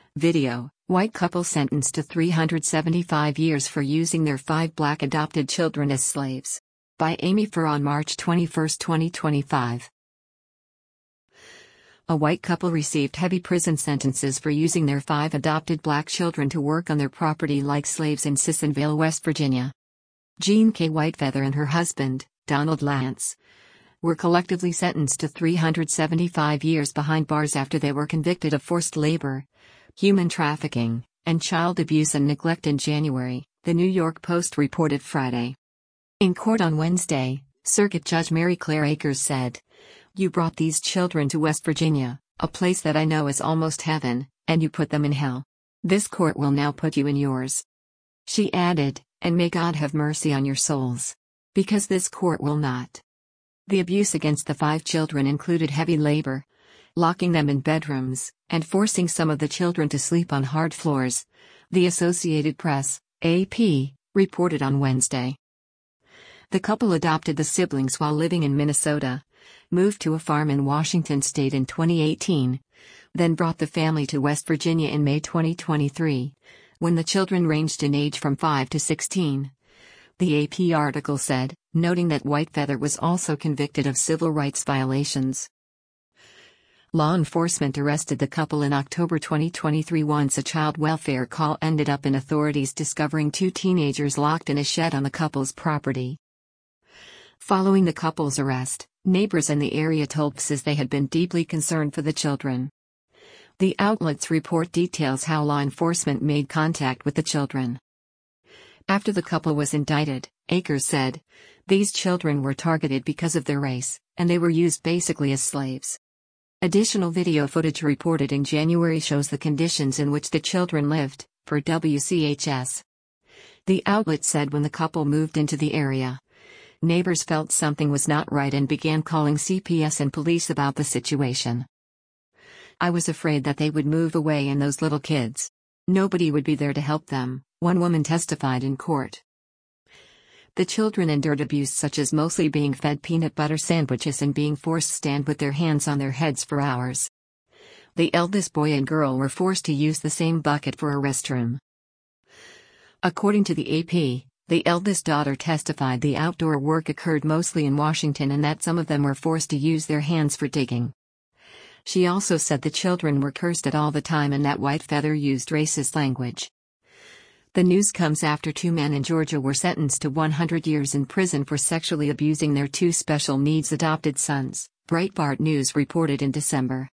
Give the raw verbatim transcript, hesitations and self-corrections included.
Video: White couple sentenced to three hundred seventy-five years for using their five black adopted children as slaves. By Amy Farr on March twenty-first, twenty twenty-five. A white couple received heavy prison sentences for using their five adopted black children to work on their property like slaves in Sissonvale, West Virginia. Jean K. Whitefeather and her husband, Donald Lance, were collectively sentenced to three hundred seventy-five years behind bars after they were convicted of forced labor, human trafficking, and child abuse and neglect in January, the New York Post reported Friday. In court on Wednesday, Circuit Judge Mary Claire Akers said, "You brought these children to West Virginia, a place that I know is almost heaven, and you put them in hell. This court will now put you in yours." She added, "And may God have mercy on your souls. Because this court will not." The abuse against the five children included heavy labor, locking them in bedrooms, and forcing some of the children to sleep on hard floors, the Associated Press, A P, reported on Wednesday. The couple adopted the siblings while living in Minnesota, moved to a farm in Washington state in twenty eighteen, then brought the family to West Virginia in May twenty twenty-three, when the children ranged in age from five to sixteen. The A P article said, noting that Whitefeather was also convicted of civil rights violations. Law enforcement arrested the couple in October twenty twenty-three once a child welfare call ended up in authorities discovering two teenagers locked in a shed on the couple's property. Following the couple's arrest, neighbors in the area told P S A they had been deeply concerned for the children. The outlet's report details how law enforcement made contact with the children. After the couple was indicted, Akers said, "These children were targeted because of their race, and they were used basically as slaves." Additional video footage reported in January shows the conditions in which the children lived, per W C H S. The outlet said when the couple moved into the area, neighbors felt something was not right and began calling C P S and police about the situation. "I was afraid that they would move away and those little kids. Nobody would be there to help them," one woman testified in court. The children endured abuse such as mostly being fed peanut butter sandwiches and being forced to stand with their hands on their heads for hours. The eldest boy and girl were forced to use the same bucket for a restroom. According to the A P, the eldest daughter testified the outdoor work occurred mostly in Washington and that some of them were forced to use their hands for digging. She also said the children were cursed at all the time and that Whitefeather used racist language. The news comes after two men in Georgia were sentenced to one hundred years in prison for sexually abusing their two special needs adopted sons, Breitbart News reported in December.